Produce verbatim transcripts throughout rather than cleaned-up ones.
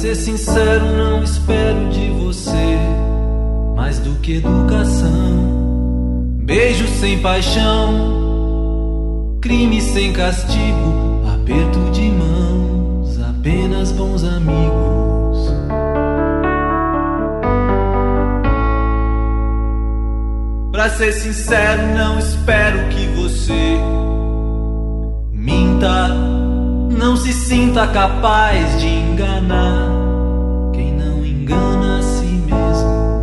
ser sincero, não espero de você mais do que educação. Beijo sem paixão, crime sem castigo, aperto de mãos, apenas bons amigos. Pra ser sincero, não espero que você minta, não se sinta capaz de enganar quem não engana a si mesmo.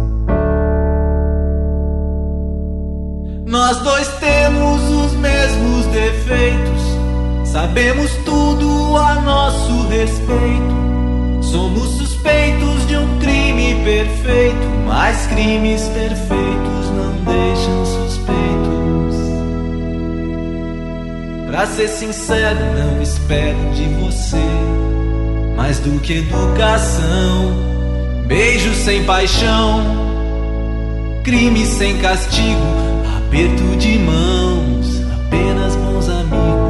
Nós dois temos os mesmos defeitos, sabemos tudo a nosso respeito. Somos suspeitos de um crime perfeito, mas crimes perfeitos não deixam suspeitos. Pra ser sincero, não espero de você mais do que educação. Beijo sem paixão, crime sem castigo, aperto de mãos, apenas bons amigos.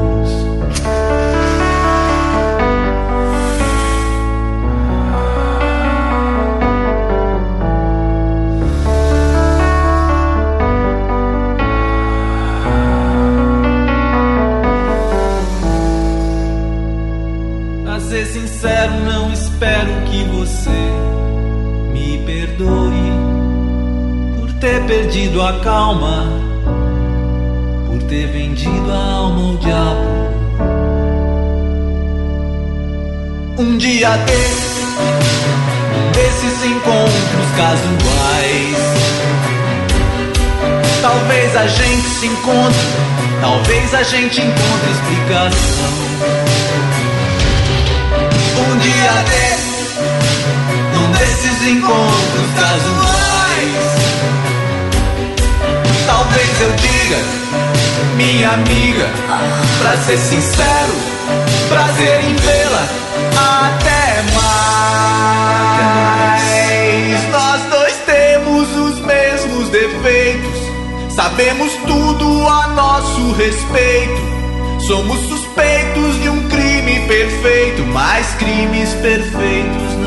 Pra ser sincero, não espero que você me perdoe por ter perdido a calma, por ter vendido a alma ao diabo. Um dia desses, um desses encontros casuais, talvez a gente se encontre, talvez a gente encontre explicação. Um dia desses, um desses encontros casuais, talvez eu diga, minha amiga, pra ser sincero, prazer em vê-la, até mais. Nós dois temos os mesmos defeitos, sabemos tudo a nosso respeito. Somos suspeitos de um crime perfeito, mas crimes perfeitos